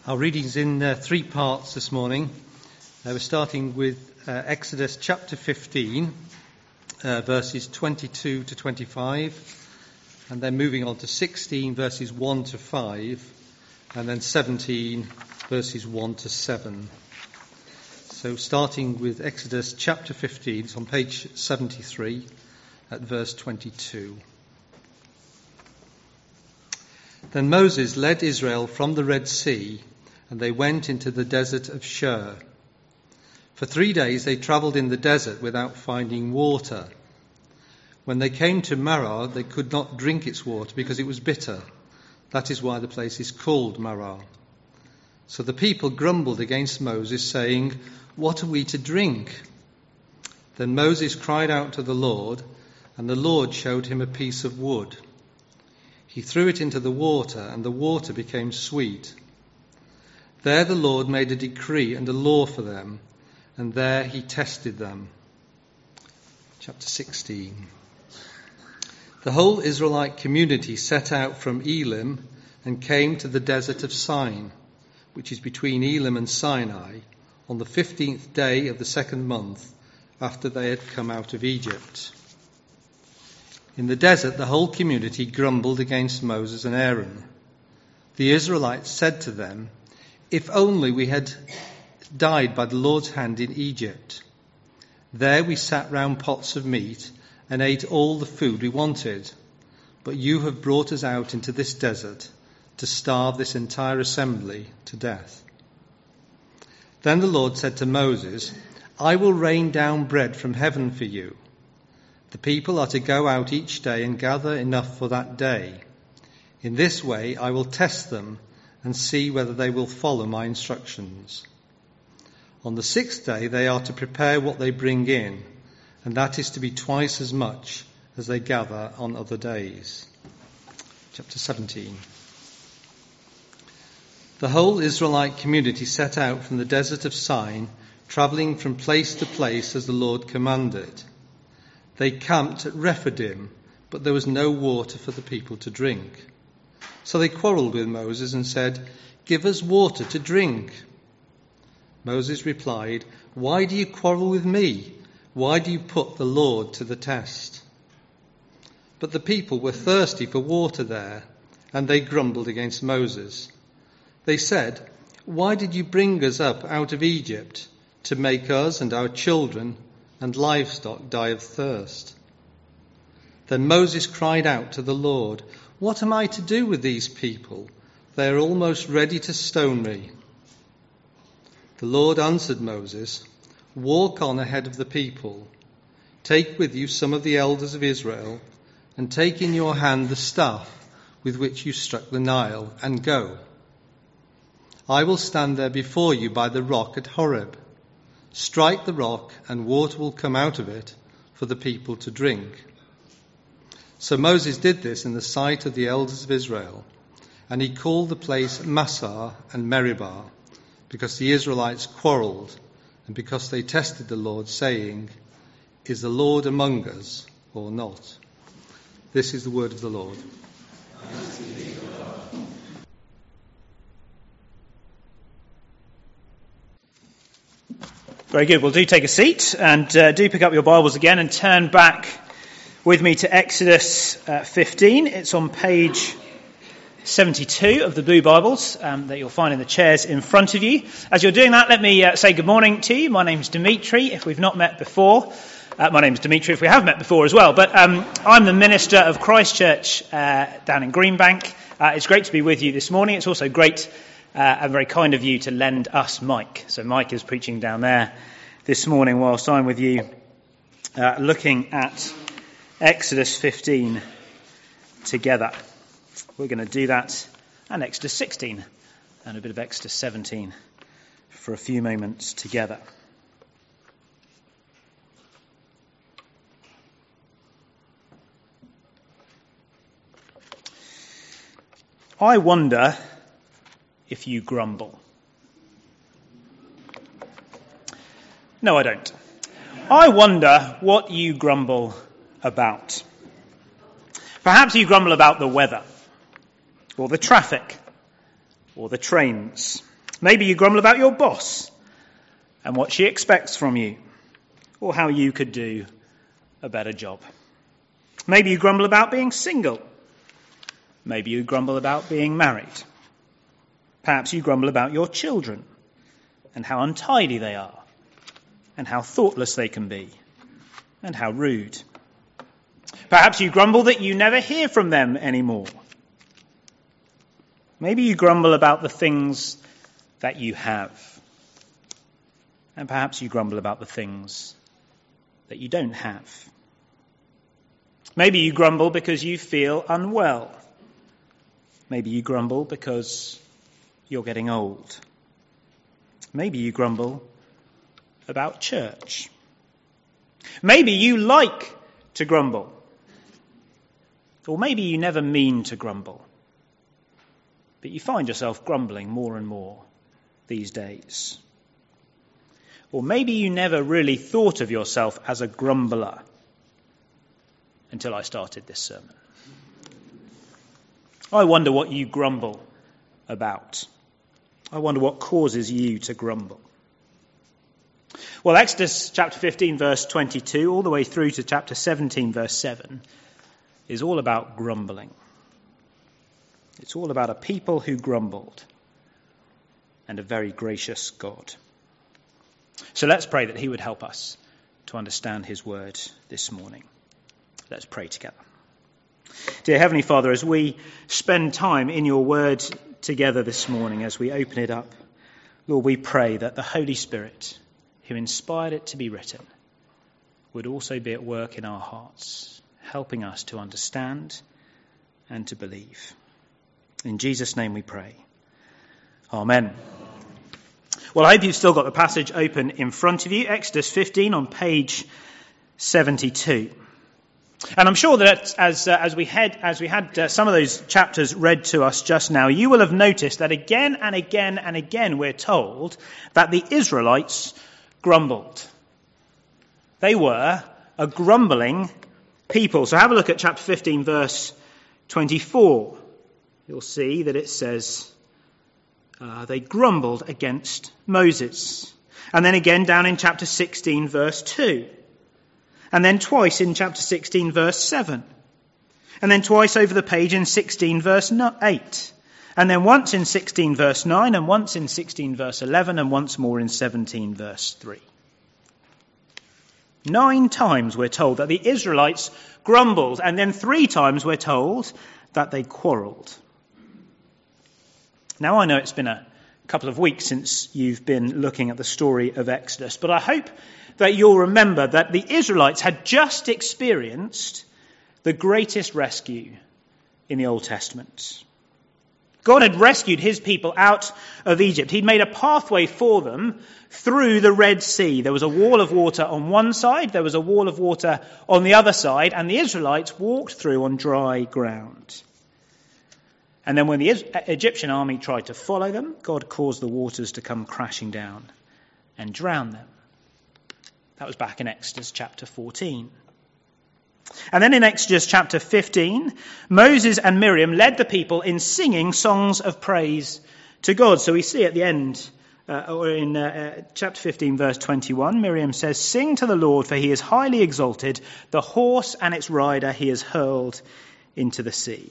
Our reading's in three parts this morning. We're starting with Exodus chapter 15, verses 22 to 25, and then moving on to 16, verses 1 to 5, and then 17, verses 1 to 7. So starting with Exodus chapter 15, it's on page 73 at verse 22. Then Moses led Israel from the Red Sea, and they went into the desert of Shur. For 3 days they travelled in the desert without finding water. When they came to Marah, they could not drink its water because it was bitter. That is why the place is called Marah. So the people grumbled against Moses, saying, "What are we to drink?" Then Moses cried out to the Lord, and the Lord showed him a piece of wood. He threw it into the water, and the water became sweet. There the Lord made a decree and a law for them, and there he tested them. Chapter 16. The whole Israelite community set out from Elim and came to the desert of Sin, which is between Elim and Sinai, on the 15th day of the second month after they had come out of Egypt. In the desert, the whole community grumbled against Moses and Aaron. The Israelites said to them, "If only we had died by the Lord's hand in Egypt. There we sat round pots of meat and ate all the food we wanted. But you have brought us out into this desert to starve this entire assembly to death." Then the Lord said to Moses, "I will rain down bread from heaven for you. The people are to go out each day and gather enough for that day. In this way I will test them and see whether they will follow my instructions. On the 6th day they are to prepare what they bring in, and that is to be twice as much as they gather on other days." Chapter 17. The whole Israelite community set out from the desert of Sin, travelling from place to place as the Lord commanded. They camped at Rephidim, but there was no water for the people to drink. So they quarrelled with Moses and said, "Give us water to drink." Moses replied, "Why do you quarrel with me? Why do you put the Lord to the test?" But the people were thirsty for water there, and they grumbled against Moses. They said, "Why did you bring us up out of Egypt to make us and our children and livestock die of thirst?" Then Moses cried out to the Lord, "What am I to do with these people? They are almost ready to stone me." The Lord answered Moses, "Walk on ahead of the people. Take with you some of the elders of Israel, and take in your hand the staff with which you struck the Nile, and go. I will stand there before you by the rock at Horeb. Strike the rock, and water will come out of it for the people to drink." So Moses did this in the sight of the elders of Israel, and he called the place Massah and Meribah, because the Israelites quarrelled, and because they tested the Lord, saying, "Is the Lord among us or not?" This is the word of the Lord. Very good. Well, do take a seat and do pick up your Bibles again and turn back with me to Exodus 15. It's on page 72 of the Blue Bibles that you'll find in the chairs in front of you. As you're doing that, let me say good morning to you. My name's Dimitri, if we've not met before. My name's Dimitri, if we have met before as well. But I'm the minister of Christ Church down in Greenbank. It's great to be with you this morning. It's also great and very kind of you to lend us Mike. So Mike is preaching down there this morning whilst I'm with you looking at Exodus 15 together. We're going to do that and Exodus 16 and a bit of Exodus 17 for a few moments together. I wonder if you grumble. No, I don't. I wonder what you grumble about. Perhaps you grumble about the weather, or the traffic, or the trains. Maybe you grumble about your boss and what she expects from you, or how you could do a better job. Maybe you grumble about being single. Maybe you grumble about being married. Perhaps you grumble about your children and how untidy they are, and how thoughtless they can be, and how rude. Perhaps you grumble that you never hear from them anymore. Maybe you grumble about the things that you have. And perhaps you grumble about the things that you don't have. Maybe you grumble because you feel unwell. Maybe you grumble because you're getting old. Maybe you grumble about church. Maybe you like to grumble. Or maybe you never mean to grumble, but you find yourself grumbling more and more these days. Or maybe you never really thought of yourself as a grumbler until I started this sermon. I wonder what you grumble about. I wonder what causes you to grumble. Well, Exodus chapter 15, verse 22, all the way through to chapter 17, verse 7, is all about grumbling. It's all about a people who grumbled and a very gracious God. So let's pray that he would help us to understand his word this morning. Let's pray together. Dear Heavenly Father, as we spend time in your word together this morning, as we open it up, Lord, we pray that the Holy Spirit, who inspired it to be written, would also be at work in our hearts, helping us to understand and to believe. In Jesus' name we pray. Amen. Well, I hope you've still got the passage open in front of you, Exodus 15 on page 72. And I'm sure that as we had some of those chapters read to us just now, you will have noticed that again and again and again we're told that the Israelites grumbled. They were a grumbling people. So have a look at chapter 15, verse 24. You'll see that it says they grumbled against Moses. And then again down in chapter 16, verse 2. And then twice in chapter 16, verse 7. And then twice over the page in 16, verse 8. And then once in 16, verse 9, and once in 16, verse 11, and once more in 17, verse 3. 9 times we're told that the Israelites grumbled, and then 3 times we're told that they quarrelled. Now I know it's been a couple of weeks since you've been looking at the story of Exodus, but I hope that you'll remember that the Israelites had just experienced the greatest rescue in the Old Testament. God had rescued his people out of Egypt. He'd made a pathway for them through the Red Sea. There was a wall of water on one side, there was a wall of water on the other side, and the Israelites walked through on dry ground. And then when the Egyptian army tried to follow them, God caused the waters to come crashing down and drown them. That was back in Exodus chapter 14. And then in Exodus chapter 15, Moses and Miriam led the people in singing songs of praise to God. So we see at the end, or in chapter 15, verse 21, Miriam says, "Sing to the Lord, for he is highly exalted. The horse and its rider he has hurled into the sea."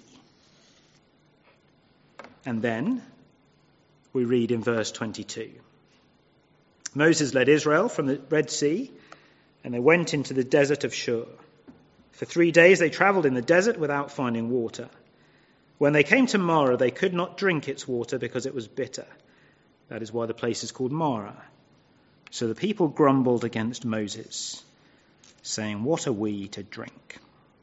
And then we read in verse 22. Moses led Israel from the Red Sea, and they went into the desert of Shur. For 3 days they travelled in the desert without finding water. When they came to Marah, they could not drink its water because it was bitter. That is why the place is called Marah. So the people grumbled against Moses, saying, "What are we to drink?"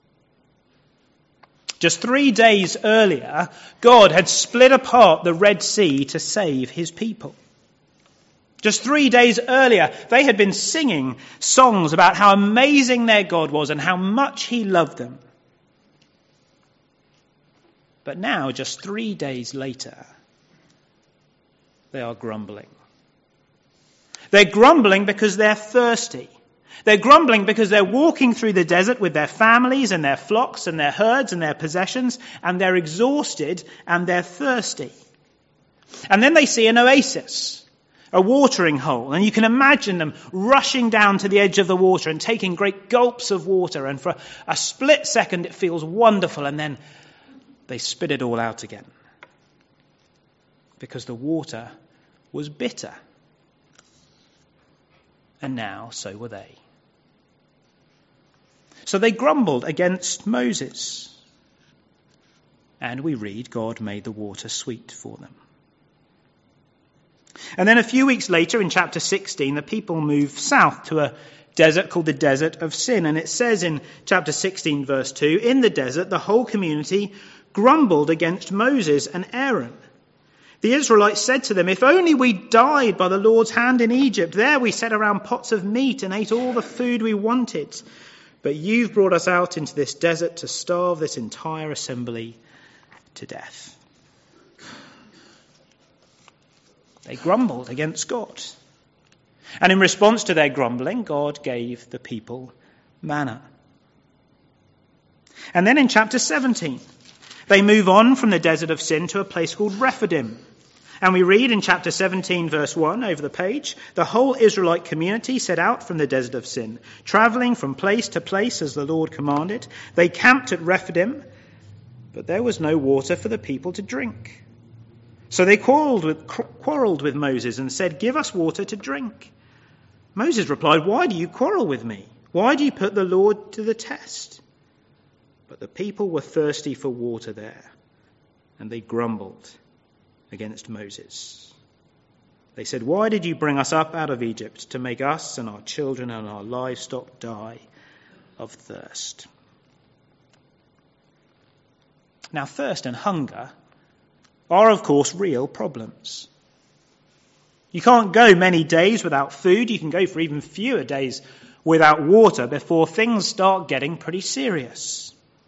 Just 3 days earlier, God had split apart the Red Sea to save his people. Just 3 days earlier, they had been singing songs about how amazing their God was and how much he loved them. But now, just 3 days later, they are grumbling. They're grumbling because they're thirsty. They're grumbling because they're walking through the desert with their families and their flocks and their herds and their possessions, and they're exhausted and they're thirsty. And then they see an oasis, a watering hole. And you can imagine them rushing down to the edge of the water and taking great gulps of water. And for a split second, it feels wonderful. And then they spit it all out again. Because the water was bitter. And now so were they. So they grumbled against Moses. And we read, God made the water sweet for them. And then a few weeks later, in chapter 16, the people move south to a desert called the Desert of Sin. And it says in chapter 16, verse 2, in the desert, the whole community grumbled against Moses and Aaron. The Israelites said to them, if only we died by the Lord's hand in Egypt. There we sat around pots of meat and ate all the food we wanted. But you've brought us out into this desert to starve this entire assembly to death. They grumbled against God. And in response to their grumbling, God gave the people manna. And then in chapter 17, they move on from the Desert of Sin to a place called Rephidim. And we read in chapter 17, verse 1, over the page, the whole Israelite community set out from the Desert of Sin, travelling from place to place as the Lord commanded. They camped at Rephidim, but there was no water for the people to drink. So they quarrelled with Moses and said, give us water to drink. Moses replied, why do you quarrel with me? Why do you put the Lord to the test? But the people were thirsty for water there, and they grumbled against Moses. They said, why did you bring us up out of Egypt to make us and our children and our livestock die of thirst? Now, thirst and hunger are, of course, real problems. You can't go many days without food. You can go for even fewer days without water before things start getting pretty serious.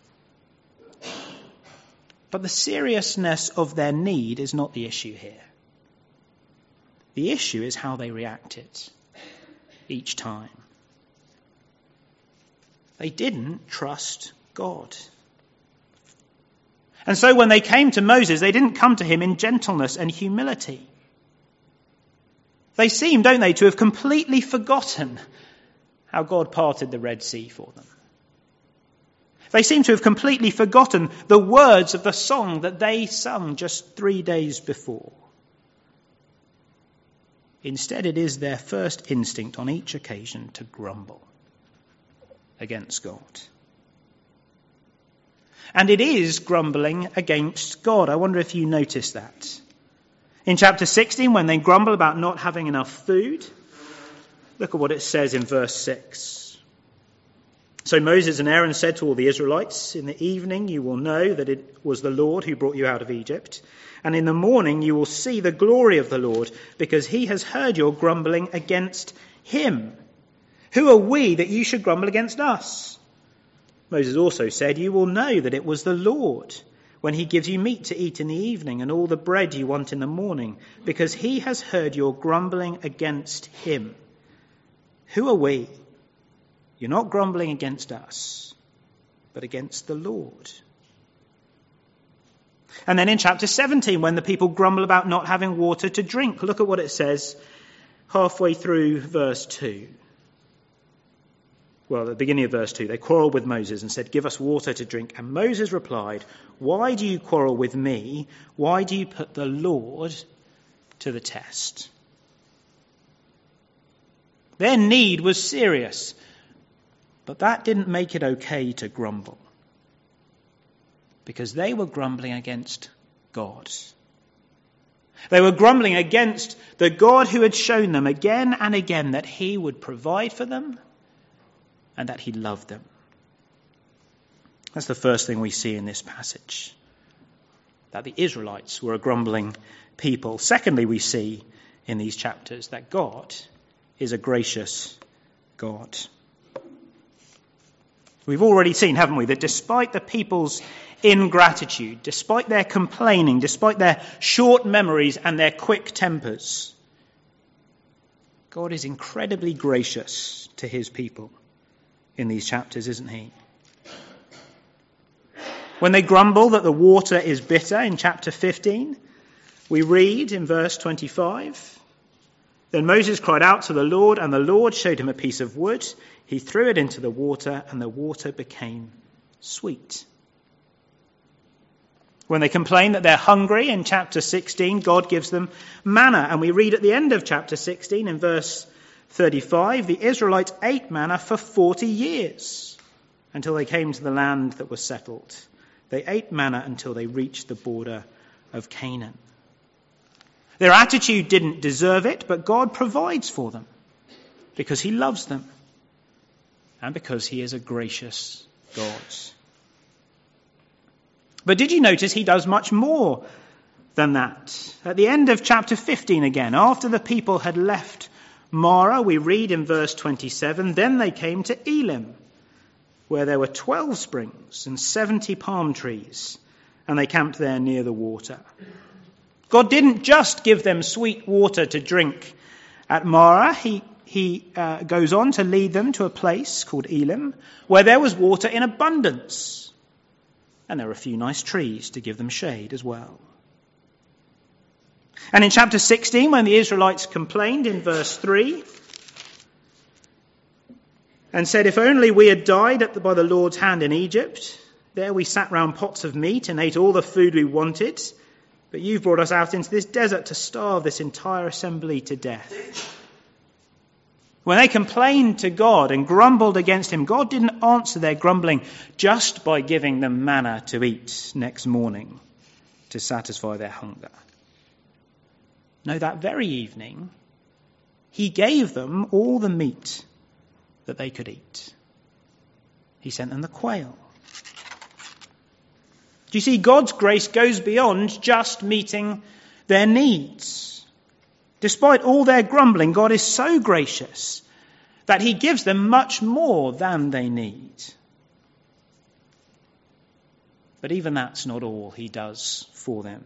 But the seriousness of their need is not the issue here. The issue is how they reacted each time. They didn't trust God. And so when they came to Moses, they didn't come to him in gentleness and humility. They seem, don't they, to have completely forgotten how God parted the Red Sea for them. They seem to have completely forgotten the words of the song that they sung just 3 days before. Instead, it is their first instinct on each occasion to grumble against God. And it is grumbling against God. I wonder if you notice that. In chapter 16, when they grumble about not having enough food, look at what it says in verse 6. So Moses and Aaron said to all the Israelites, in the evening you will know that it was the Lord who brought you out of Egypt. And in the morning you will see the glory of the Lord, because he has heard your grumbling against him. Who are we that you should grumble against us? Moses also said, you will know that it was the Lord when he gives you meat to eat in the evening and all the bread you want in the morning, because he has heard your grumbling against him. Who are we? You're not grumbling against us, but against the Lord. And then in chapter 17, when the people grumble about not having water to drink, look at what it says halfway through verse 2. Well, at the beginning of verse 2, they quarreled with Moses and said, give us water to drink. And Moses replied, why do you quarrel with me? Why do you put the Lord to the test? Their need was serious, but that didn't make it okay to grumble, because they were grumbling against God. They were grumbling against the God who had shown them again and again that he would provide for them and that he loved them. That's the first thing we see in this passage, that the Israelites were a grumbling people. Secondly, we see in these chapters that God is a gracious God. We've already seen, haven't we, that despite the people's ingratitude, despite their complaining, despite their short memories and their quick tempers, God is incredibly gracious to his people in these chapters, isn't he? When they grumble that the water is bitter in chapter 15, We read in verse 25, "Then Moses cried out to the Lord, and the Lord showed him a piece of wood. He threw it into the water, and the water became sweet." When they complain that they're hungry in chapter 16, God gives them manna. And we read at the end of chapter 16 in verse 35, "The Israelites ate manna for 40 years until they came to the land that was settled. They ate manna until they reached the border of Canaan." Their attitude didn't deserve it, but God provides for them because he loves them and because he is a gracious God. But did you notice he does much more than that? At the end of chapter 15 again, after the people had left Marah, we read in verse 27, "Then they came to Elim, where there were 12 springs and 70 palm trees, and they camped there near the water." God didn't just give them sweet water to drink at Marah. He goes on to lead them to a place called Elim, where there was water in abundance. And there were a few nice trees to give them shade as well. And in chapter 16, when the Israelites complained in verse 3 and said, "If only we had died by the Lord's hand in Egypt, there we sat round pots of meat and ate all the food we wanted, but you've brought us out into this desert to starve this entire assembly to death." When they complained to God and grumbled against him, God didn't answer their grumbling just by giving them manna to eat next morning to satisfy their hunger. No, that very evening, he gave them all the meat that they could eat. He sent them the quail. Do you see, God's grace goes beyond just meeting their needs. Despite all their grumbling, God is so gracious that he gives them much more than they need. But even that's not all he does for them.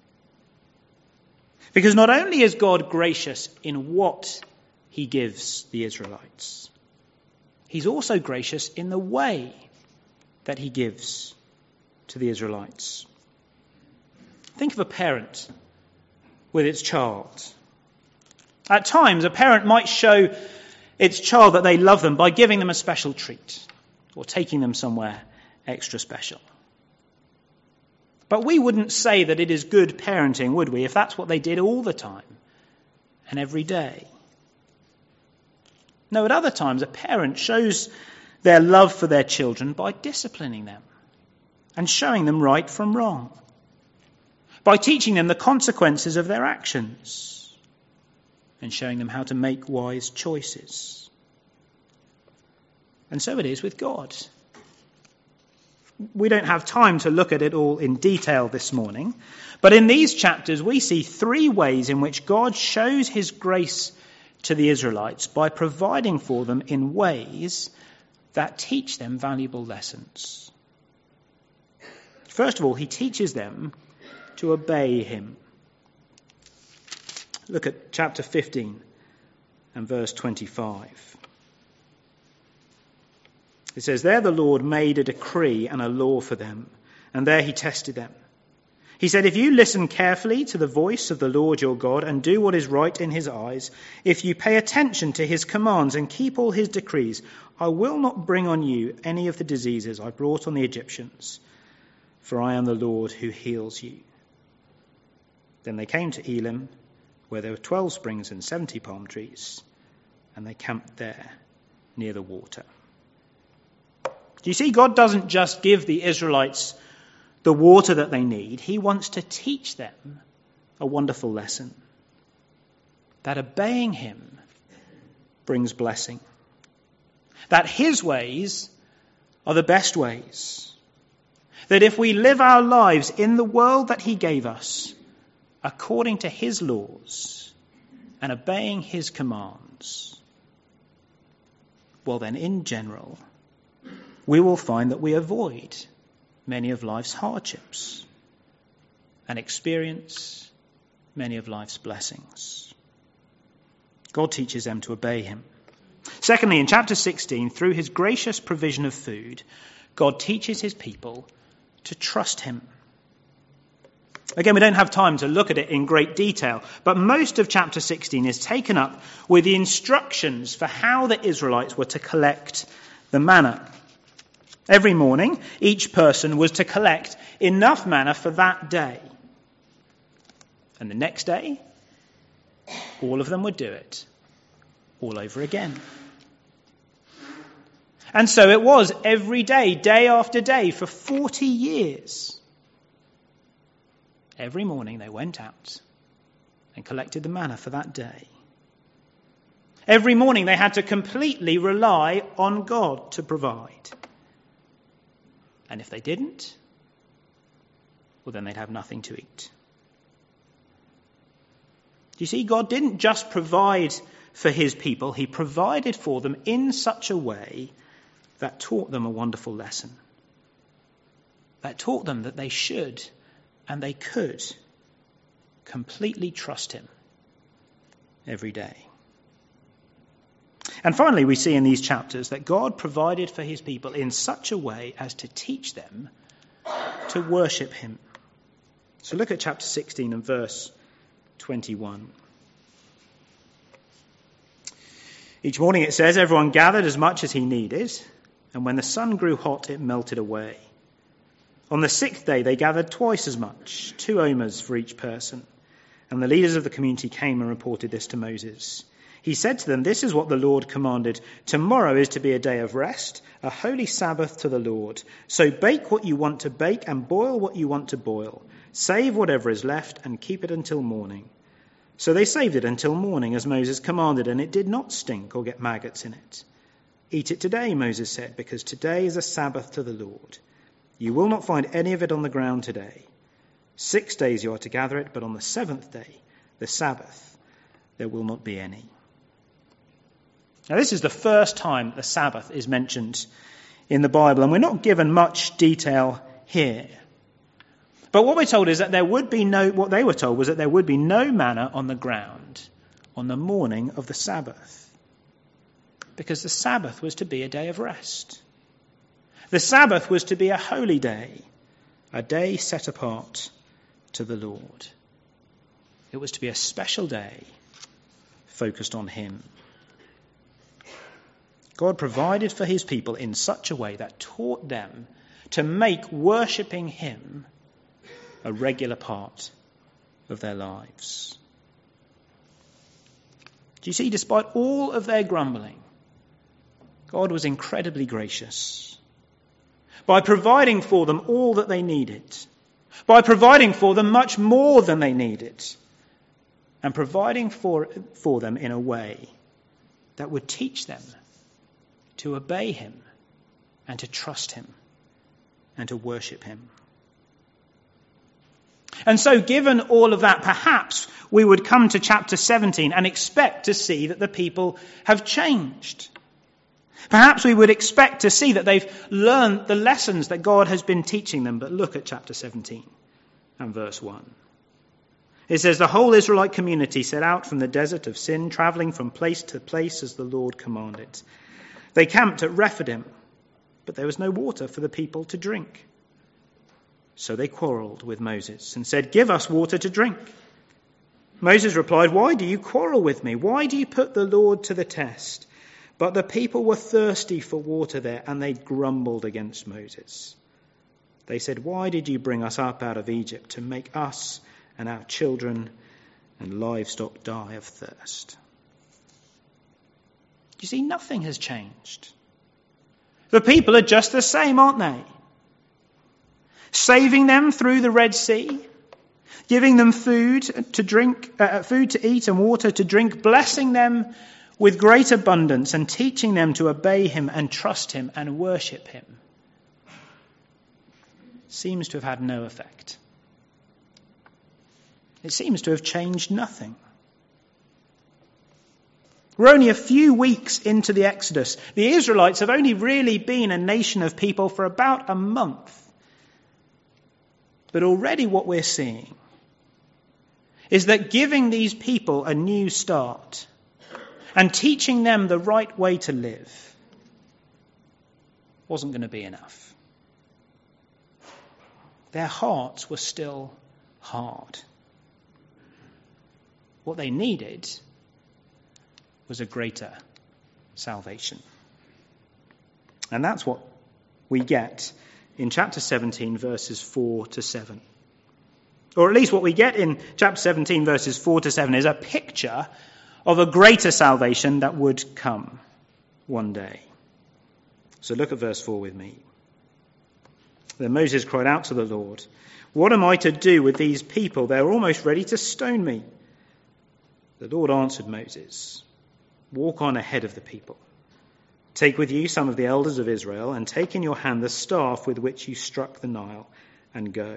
Because not only is God gracious in what he gives the Israelites, he's also gracious in the way that he gives to the Israelites. Think of a parent with its child. At times, a parent might show its child that they love them by giving them a special treat or taking them somewhere extra special. But we wouldn't say that it is good parenting, would we, if that's what they did all the time and every day? No, at other times, a parent shows their love for their children by disciplining them and showing them right from wrong, by teaching them the consequences of their actions and showing them how to make wise choices. And so it is with God. We don't have time to look at it all in detail this morning, but in these chapters we see 3 ways in which God shows his grace to the Israelites by providing for them in ways that teach them valuable lessons. First of all, he teaches them to obey him. Look at chapter 15 and verse 25. It says, "There the Lord made a decree and a law for them, and there he tested them. He said, if you listen carefully to the voice of the Lord your God and do what is right in his eyes, if you pay attention to his commands and keep all his decrees, I will not bring on you any of the diseases I brought on the Egyptians, for I am the Lord who heals you." Then they came to Elim, where there were 12 springs and 70 palm trees, and they camped there near the water. Do you see, God doesn't just give the Israelites the water that they need. He wants to teach them a wonderful lesson, that obeying him brings blessing, that his ways are the best ways, that if we live our lives in the world that he gave us, according to his laws and obeying his commands, well then, in general, we will find that we avoid many of life's hardships and experience many of life's blessings. God teaches them to obey him. Secondly, in chapter 16, through his gracious provision of food, God teaches his people to trust him. Again, we don't have time to look at it in great detail, but most of chapter 16 is taken up with the instructions for how the Israelites were to collect the manna. Every morning, each person was to collect enough manna for that day. And the next day, all of them would do it all over again. And so it was every day, day after day, for 40 years. Every morning they went out and collected the manna for that day. Every morning they had to completely rely on God to provide. And if they didn't, well, then they'd have nothing to eat. You see, God didn't just provide for his people, he provided for them in such a way that taught them a wonderful lesson. That taught them that they should and they could completely trust him every day. And finally, we see in these chapters that God provided for his people in such a way as to teach them to worship him. So look at chapter 16 and verse 21. Each morning, it says, everyone gathered as much as he needed, and when the sun grew hot, it melted away. On the 6th day, they gathered twice as much, 2 omers for each person. And the leaders of the community came and reported this to Moses. He said to them, this is what the Lord commanded. Tomorrow is to be a day of rest, a holy Sabbath to the Lord. So bake what you want to bake and boil what you want to boil. Save whatever is left and keep it until morning. So they saved it until morning as Moses commanded, and it did not stink or get maggots in it. Eat it today, Moses said, because today is a Sabbath to the Lord. You will not find any of it on the ground today. 6 days you are to gather it, but on the 7th day, the Sabbath, there will not be any. Now, this is the first time the Sabbath is mentioned in the Bible, and we're not given much detail here. But what we're told is that what they were told was that there would be no manna on the ground on the morning of the Sabbath, because the Sabbath was to be a day of rest. The Sabbath was to be a holy day, a day set apart to the Lord. It was to be a special day focused on him. God provided for his people in such a way that taught them to make worshipping him a regular part of their lives. Do you see, despite all of their grumbling, God was incredibly gracious by providing for them all that they needed, by providing for them much more than they needed, and providing for them in a way that would teach them to obey him and to trust him and to worship him. And so, given all of that, perhaps we would come to chapter 17 and expect to see that the people have changed. Perhaps we would expect to see that they've learned the lessons that God has been teaching them. But look at chapter 17 and verse 1. It says, the whole Israelite community set out from the desert of Sin, travelling from place to place as the Lord commanded. They camped at Rephidim, but there was no water for the people to drink. So they quarrelled with Moses and said, give us water to drink. Moses replied, why do you quarrel with me? Why do you put the Lord to the test? But the people were thirsty for water there, and they grumbled against Moses. They said, why did you bring us up out of Egypt to make us and our children and livestock die of thirst? You see, nothing has changed. The people are just the same, aren't they? Saving them through the Red Sea, giving them food to eat and water to drink, blessing them with great abundance and teaching them to obey him and trust him and worship him, seems to have had no effect. It seems to have changed nothing. We're only a few weeks into the Exodus. The Israelites have only really been a nation of people for about a month. But already what we're seeing is that giving these people a new start and teaching them the right way to live wasn't going to be enough. Their hearts were still hard. What they needed was a greater salvation. And that's what we get in chapter 17, verses 4 to 7. Or at least what we get in chapter 17, verses 4 to 7 is a picture of a greater salvation that would come one day. So look at verse 4 with me. Then Moses cried out to the Lord, "What am I to do with these people? They're almost ready to stone me." The Lord answered Moses, "Walk on ahead of the people. Take with you some of the elders of Israel, and take in your hand the staff with which you struck the Nile, and go.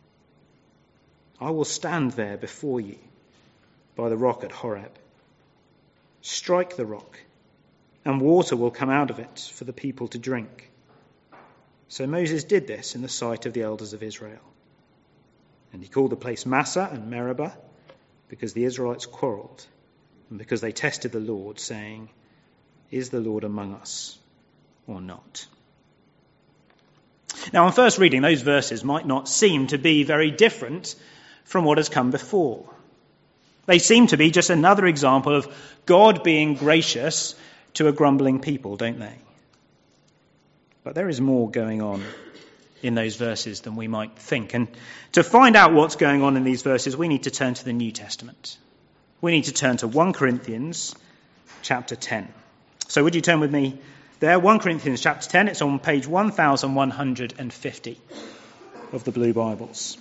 I will stand there before you by the rock at Horeb. Strike the rock, and water will come out of it for the people to drink." So Moses did this in the sight of the elders of Israel. And he called the place Massah and Meribah, because the Israelites quarrelled, and because they tested the Lord, saying, "Is the Lord among us or not?" Now, on first reading, those verses might not seem to be very different from what has come before. They seem to be just another example of God being gracious to a grumbling people, don't they? But there is more going on in those verses than we might think. And to find out what's going on in these verses, we need to turn to the New Testament. We need to turn to 1 Corinthians chapter 10. So would you turn with me there? 1 Corinthians chapter 10. It's on page 1150 of the Blue Bibles.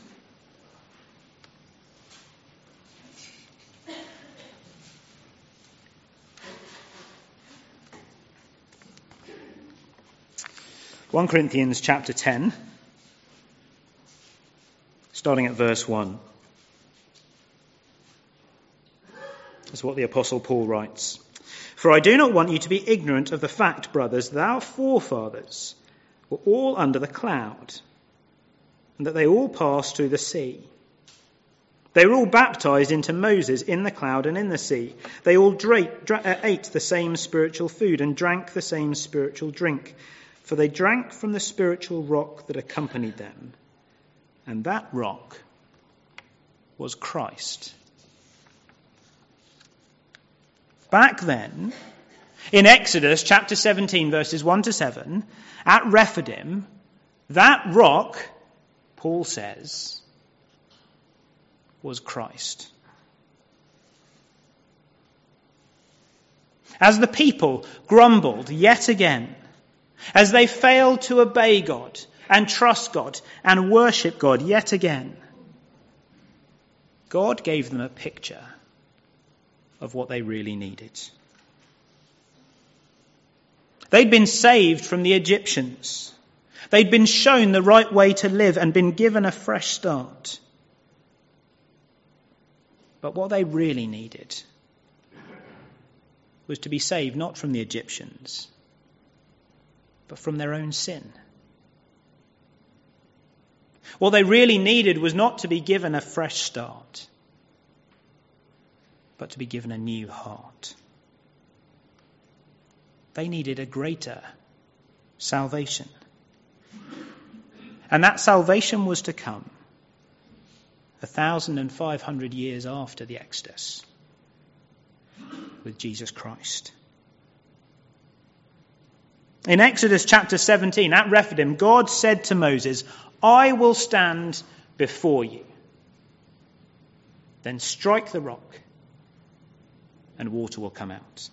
(1 Corinthians chapter 10, starting at verse 1. That's what the Apostle Paul writes. "For I do not want you to be ignorant of the fact, brothers, that our forefathers were all under the cloud, and that they all passed through the sea. They were all baptized into Moses in the cloud and in the sea. They all ate the same spiritual food and drank the same spiritual drink, for they drank from the spiritual rock that accompanied them, and that rock was Christ." Back then, in Exodus chapter 17, verses 1 to 7, at Rephidim, that rock, Paul says, was Christ. As the people grumbled yet again, as they failed to obey God and trust God and worship God yet again, God gave them a picture of what they really needed. They'd been saved from the Egyptians. They'd been shown the right way to live and been given a fresh start. But what they really needed was to be saved not from the Egyptians, but from their own sin. What they really needed was not to be given a fresh start, but to be given a new heart. They needed a greater salvation. And that salvation was to come 1,500 years after the Exodus with Jesus Christ. In Exodus chapter 17, at Rephidim, God said to Moses, "I will stand before you. Then strike the rock, and water will come out."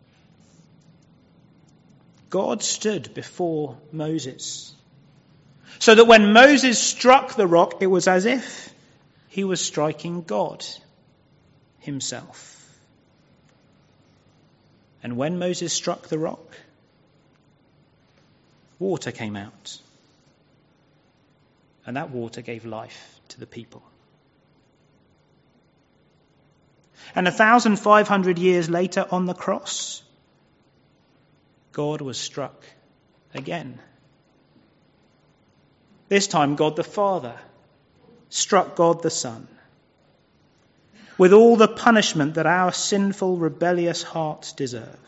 God stood before Moses, so that when Moses struck the rock, it was as if he was striking God himself. And when Moses struck the rock, water came out, and that water gave life to the people. And 1,500 years later on the cross, God was struck again. This time God the Father struck God the Son with all the punishment that our sinful, rebellious hearts deserve.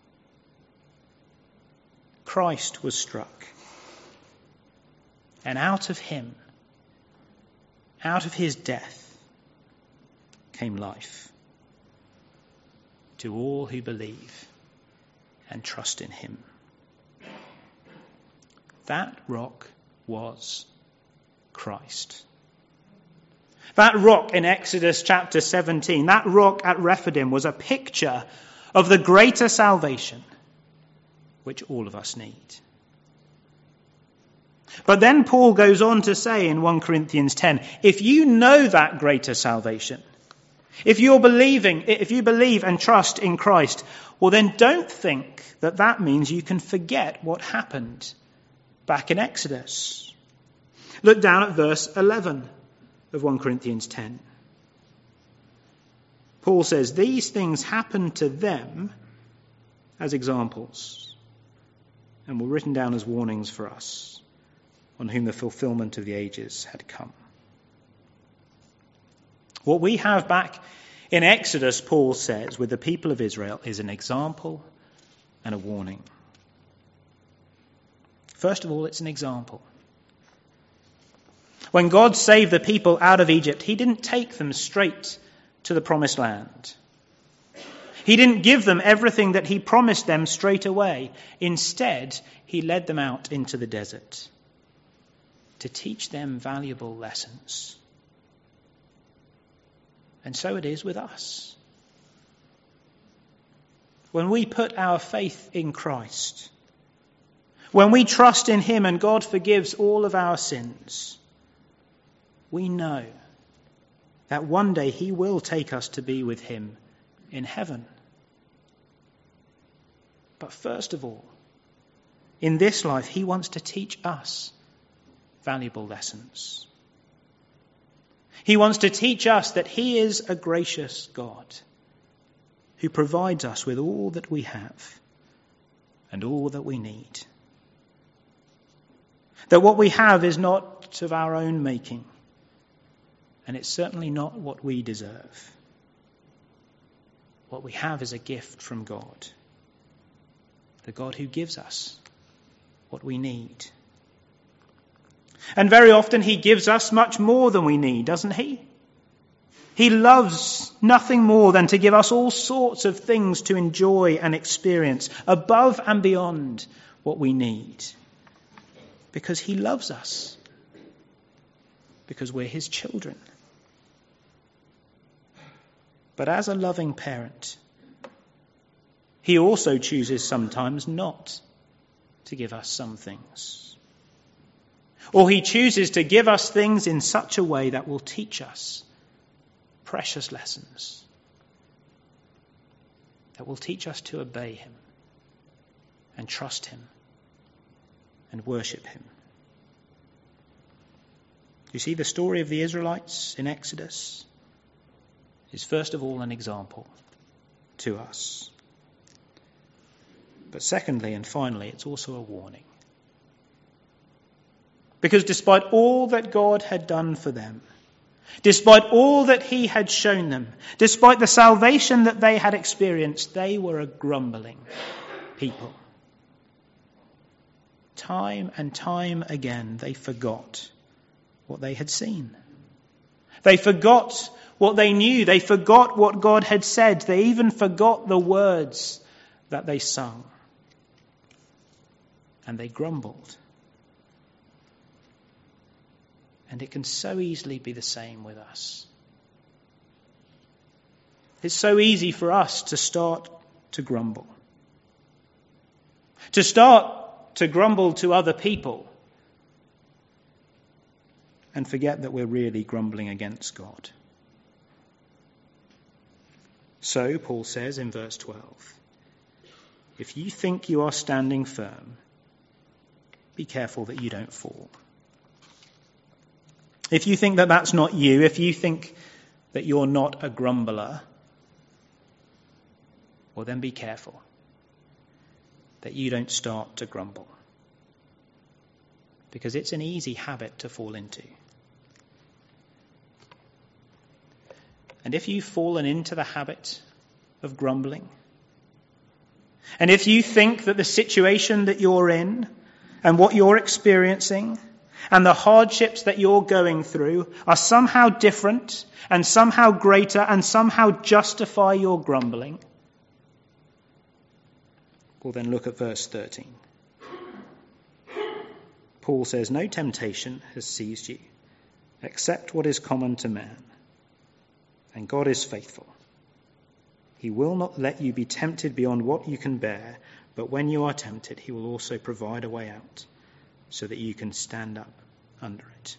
Christ was struck, and out of him out of his death came life to all who believe and trust in him. That rock was Christ. That rock in Exodus chapter 17, that rock at Rephidim, was a picture of the greater salvation which all of us need. But then Paul goes on to say in 1 Corinthians 10, if you know that greater salvation, if you believe and trust in Christ, well then don't think that that means you can forget what happened back in Exodus. Look down at verse 11 of 1 Corinthians 10. Paul says, these things happened to them as examples and were written down as warnings for us, on whom the fulfillment of the ages had come. What we have back in Exodus, Paul says, with the people of Israel is an example and a warning. First of all, it's an example. When God saved the people out of Egypt, he didn't take them straight to the promised land. He didn't give them everything that he promised them straight away. Instead, he led them out into the desert to teach them valuable lessons. And so it is with us. When we put our faith in Christ, when we trust in him and God forgives all of our sins, we know that one day he will take us to be with him in heaven. But first of all, in this life, he wants to teach us valuable lessons. He wants to teach us that he is a gracious God who provides us with all that we have and all that we need. That what we have is not of our own making, and it's certainly not what we deserve. What we have is a gift from God, the God who gives us what we need. And very often he gives us much more than we need, doesn't he? He loves nothing more than to give us all sorts of things to enjoy and experience above and beyond what we need. Because he loves us. Because we're his children. But as a loving parent, he also chooses sometimes not to give us some things. Or he chooses to give us things in such a way that will teach us precious lessons. That will teach us to obey him and trust him and worship him. You see, the story of the Israelites in Exodus is first of all an example to us. But secondly and finally, it's also a warning. Because despite all that God had done for them, despite all that he had shown them, despite the salvation that they had experienced, they were a grumbling people. Time and time again, they forgot what they had seen. They forgot what they knew. They forgot what God had said. They even forgot the words that they sung. And they grumbled. And it can so easily be the same with us. It's so easy for us to start to grumble. To start to grumble to other people. And forget that we're really grumbling against God. So, Paul says in verse 12, if you think you are standing firm, be careful that you don't fall. If you think that that's not you, if you think that you're not a grumbler, well then be careful that you don't start to grumble. Because it's an easy habit to fall into. And if you've fallen into the habit of grumbling, and if you think that the situation that you're in and what you're experiencing and the hardships that you're going through are somehow different and somehow greater and somehow justify your grumbling, well, then look at verse 13. Paul says, no temptation has seized you except what is common to man, and God is faithful. He will not let you be tempted beyond what you can bear, but when you are tempted, he will also provide a way out so that you can stand up under it.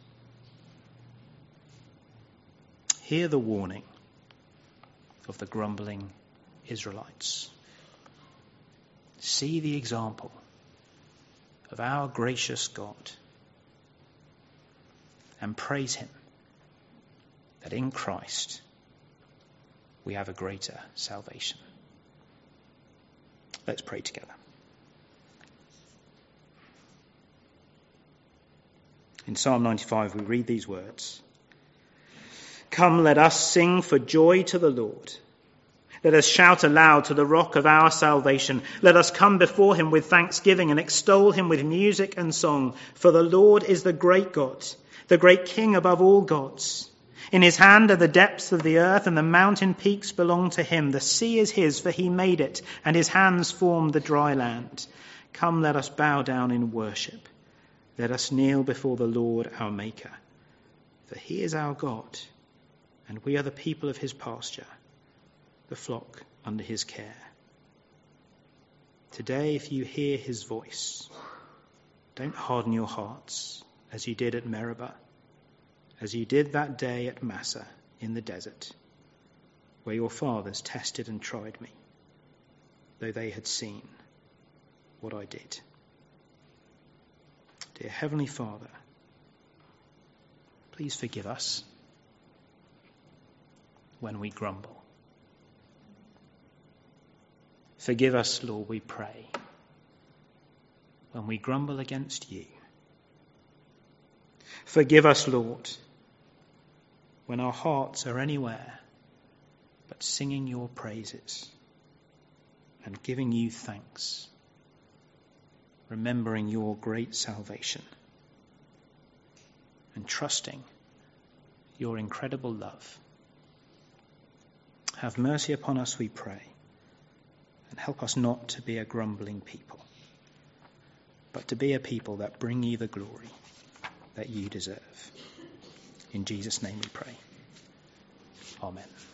Hear the warning of the grumbling Israelites. See the example of our gracious God and praise him that in Christ we have a greater salvation. Let's pray together. In Psalm 95 we read these words. Come, let us sing for joy to the Lord. Let us shout aloud to the rock of our salvation. Let us come before him with thanksgiving and extol him with music and song. For the Lord is the great God, the great King above all gods. In his hand are the depths of the earth, and the mountain peaks belong to him. The sea is his, for he made it, and his hands formed the dry land. Come, let us bow down in worship. Let us kneel before the Lord our Maker. For he is our God, and we are the people of his pasture, the flock under his care. Today, if you hear his voice, don't harden your hearts as you did at Meribah, as you did that day at Massah in the desert, where your fathers tested and tried me, though they had seen what I did. Dear Heavenly Father, please forgive us when we grumble. Forgive us, Lord, we pray, when we grumble against you. Forgive us, Lord, when our hearts are anywhere but singing your praises and giving you thanks, remembering your great salvation and trusting your incredible love. Have mercy upon us, we pray, and help us not to be a grumbling people, but to be a people that bring you the glory that you deserve. In Jesus' name we pray. Amen.